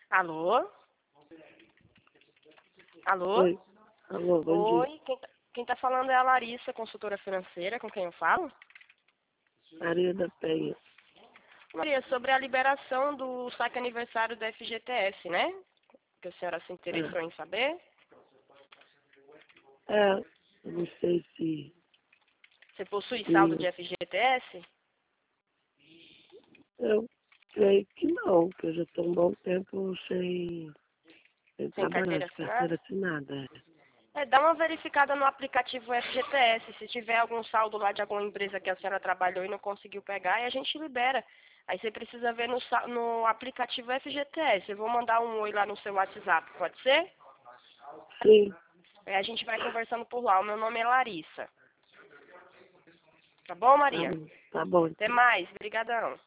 Alô? Alô? Oi. Alô, bom dia. Oi, quem tá falando é a Larissa, consultora financeira, com quem eu falo? Maria da Penha. Maria, sobre a liberação do saque aniversário do FGTS, né? Que a senhora se interessou em saber. Eu não sei se... Você possui saldo de se FGTS? eu creio que não, que eu já estou um bom tempo sem Sem trabalhar carteira de carteira assinada? assinada. Dá uma verificada no aplicativo FGTS. Se tiver algum saldo lá de alguma empresa que a senhora trabalhou e não conseguiu pegar, aí a gente libera. Aí você precisa ver no aplicativo FGTS. Eu vou mandar um oi lá no seu WhatsApp, pode ser? Sim. Aí a gente vai conversando por lá. O meu nome é Larissa. Tá bom, Maria? Tá bom Até então. mais. Obrigadão.